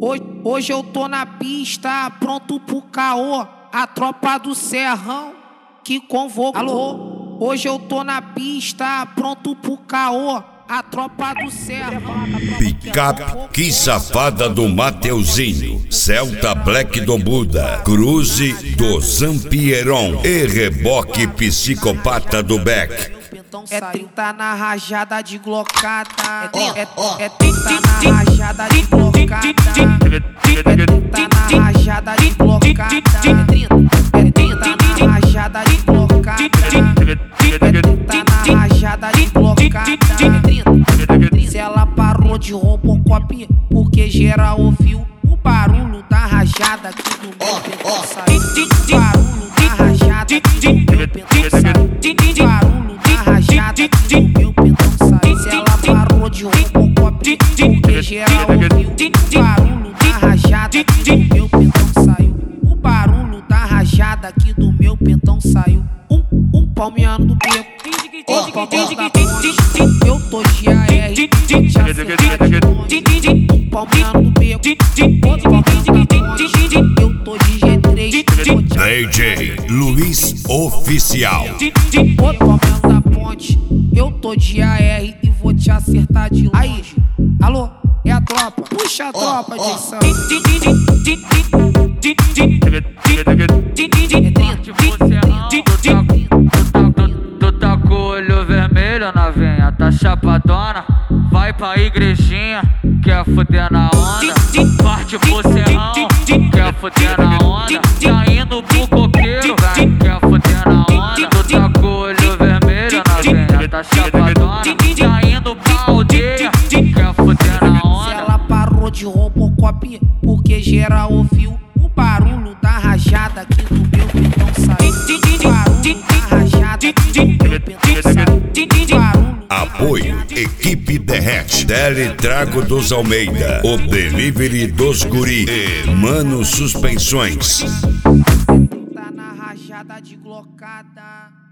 Hoje eu tô na pista, pronto pro caô. A tropa do Serrão que convocou. Alô? Hoje eu tô na pista, pronto pro caô. A tropa do Serrão. Picape, que safada do Mateuzinho, Celta Black do Buda, Cruze do Zampieron e reboque psicopata do Beck. É 30 na rajada de glocada. É 30 na rajada de glocada. É 30 na rajada de glocada. É 30 na rajada de glocada. É 30 na rajada de glocada. É 30. Se ela parou de Robocop, porque geral ouviu o barulho da rajada aqui do meu pentão saiu. O barulho da rajada aqui do meu pentão saiu. O barulho da rajada aqui do meu pentão saiu. Se ela parou de Robocop, porque geral ouviu o barulho da rajada aqui do meu pentão saiu. O barulho da rajada aqui do meu pentão saiu. Palmeando do beco, eu tô de AR, te acertar de longe. Palmeando do beco, eu tô de G3. DJ Luiz Oficial. Palmeando da ponte, eu tô de AR e vou te acertar de longe. Aí, alô, é a tropa, puxa a tropa, Jason. Tu tá com o olho vermelho, novinha, tá chapadona. Vai pra igrejinha, quer fuder na onda. Parte pro serrão, quer fuder na onda. Tá indo pro coqueiro, quer fuder na onda. Tu tá com o olho vermelho, novinha, tá chapadona. Tá indo pra aldeia, quer fuder na onda. Se ela parou de Robocop, porque geral ouviu o barulho da rajada aqui do meu pentão saiu. O barulho da rajada aqui do meu pentão saiu. Apoio Equipe Derrete, Teletrago dos Almeida, o Delivery dos Guri e Mano Suspensões. Tá na rajada de glocada.